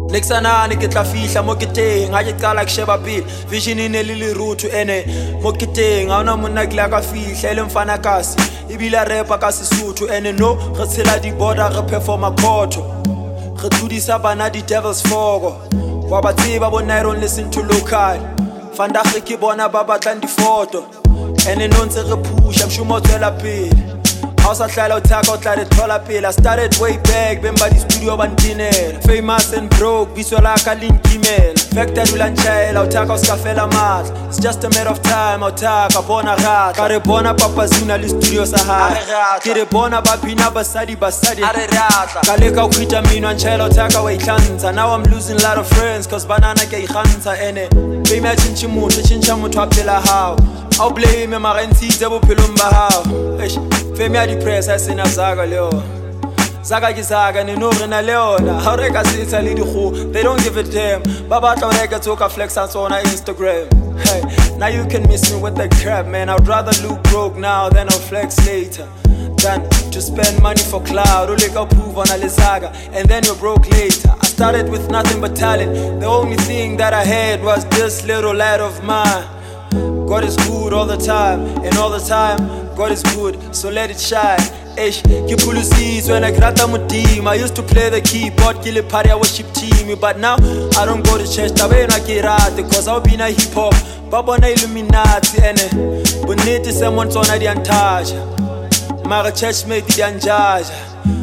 Nexanani ke tla fihla mo ke teng ha ke qala ke sheba pele vision ine le lerutu ene mo ke teng ha ona monna ke la ka fihla le mfana kasi ibila repa ka Sesotho ene no re tshela di border re performa khotho re tlodisa bana di devil's fogo wa ba tseba bona I don't listen to local fanda ke bona ba batlang di photo ene no ntse re pusha mshumo tsela pele House ahlala uthaka uhlale thola pela I started way back bemba di studio bandinela famous and broke biswa la ka linkimela factory ulanchela uthaka usikafela mali it's just a matter of time uthaka bona rata kare bona papazina li studio sahara kire bona baphina basadi are rata kale ka ukhita mina nchela uthaka wayihlanza now I'm losing a lot of friends cause banana ke ikhanza ene fame ya chincha muthu aphela how I'll blame him marentsi bophelo mbahao fame ya depress asina zaga leo zaga ke zaga ne no rena leona ha re ka sitsa le dikgo they don't give a damn ba batla re ka tsoka flex on Instagram hey now you can miss me with the crap man I'd rather look broke now than I'll flex later than to spend money for cloud or like a prove on a saga and then you're broke later I started with nothing but talent the only thing that I had was this little light of mine God is good all the time, and all the time, God is good, so let it shine. Ish, Kipulusis when I grata mutim. I used to play the keyboard, kill a party, I worship team. But now I don't go to church, Tabena Kirate, cause I'll be na hip hop, Babona Illuminati, and Bonita someone's on the antage. Mara church make the anjaj.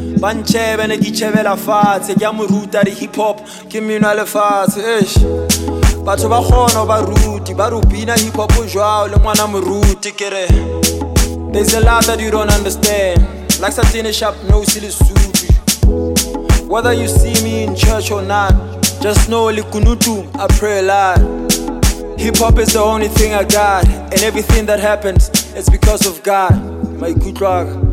Banche when I get Chevela fat, Yamuruta the hip hop, Kimunale fat, ish. Batho ba khona ba ruti ba rupina hip hop jwao le mwana moruti kere there's a lot that you don't understand like Satine Sharp no silly suit whether you see me in church or not just know likunutu I pray a lot hip hop is the only thing I got and everything that happens it's because of God my good luck